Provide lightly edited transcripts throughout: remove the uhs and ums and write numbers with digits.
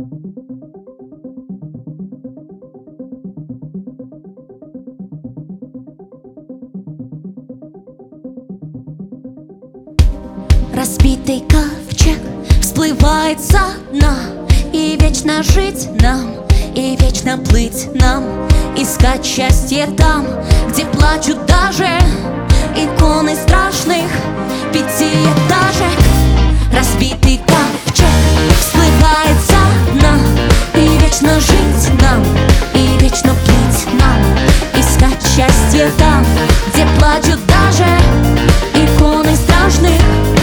Разбитый ковчег всплывает со дна, и вечно жить нам, и вечно плыть нам, искать счастье там, где плачут даже иконы страшных пятиэтажек. Разбитый ковчег всплывает со дна, и вечно жить нам, и вечно плыть нам, искать счастье там, где плачут даже иконы страшных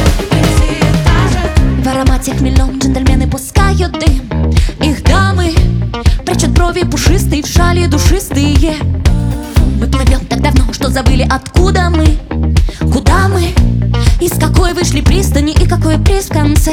пятиэтажек. В аромате хмельном джентльмены пускают дым, их дамы прячут брови пушистые в шали душистые. Мы плывем так давно, что забыли, откуда мы, куда мы, из какой вышли пристани и какой приз в конце.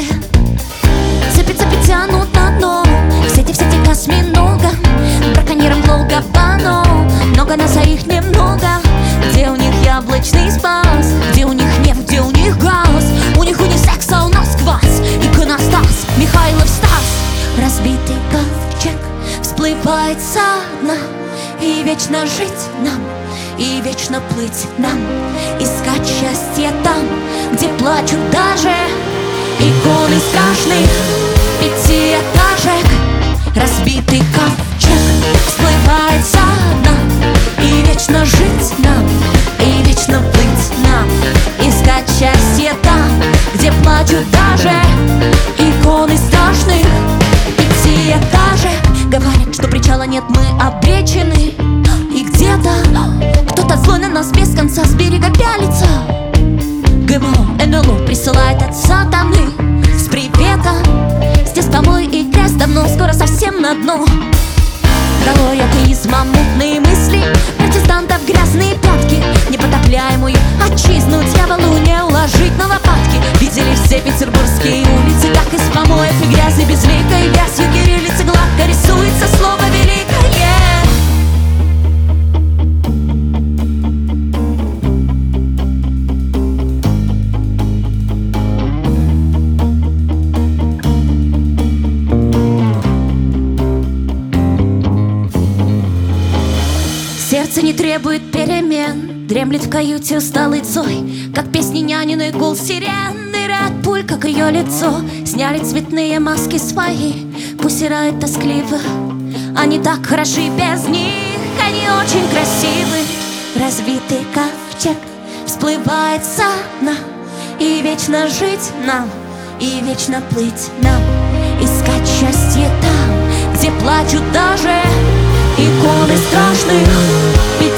Цепи тянут на дно, в сети осьминога, браконьерам долго пано, много нас, а их немного. Где у них яблочный спас, где у них нефть, где у них газ, у них унисекс, а у нас квас, иконостас, Михайлов Стас. Разбитый ковчег всплывает со дна, и вечно жить нам, и вечно плыть нам, искать счастье там, где плачут даже иконы страшных пятиэтажек. Разбитый ковчег всплывает со дна, и вечно жить нам, и вечно плыть нам, искать счастье там, где плачут даже иконы страшных пятиэтажек. Говорят, что причала нет, мы обречены, и где-то кто-то злой на нас без конца с берега пялится. ГМО, НЛО присылает от сатаны с приветом. Здесь помой и грязь давно, скоро совсем на дно. Долой атеизма мутные мысли, протестантов грязные пятки, непотопляемую отчизну дьяволу не уложить на лопатки. Видели все петербургские улицы, как из помоев и грязи безликой вязью кириллицы гладко рисуется слово великое. Сердце не требует перемен, дремлет в каюте усталый Цой, как песни няниной гул сирен, ныряет пуль, как ее лицо. Сняли цветные маски свои, пусть играют тоскливо, они так хороши без них, они очень красивы. Разбитый ковчег всплывает со дна, и вечно жить нам, и вечно плыть нам, искать счастье там, где плачут даже иконы страшных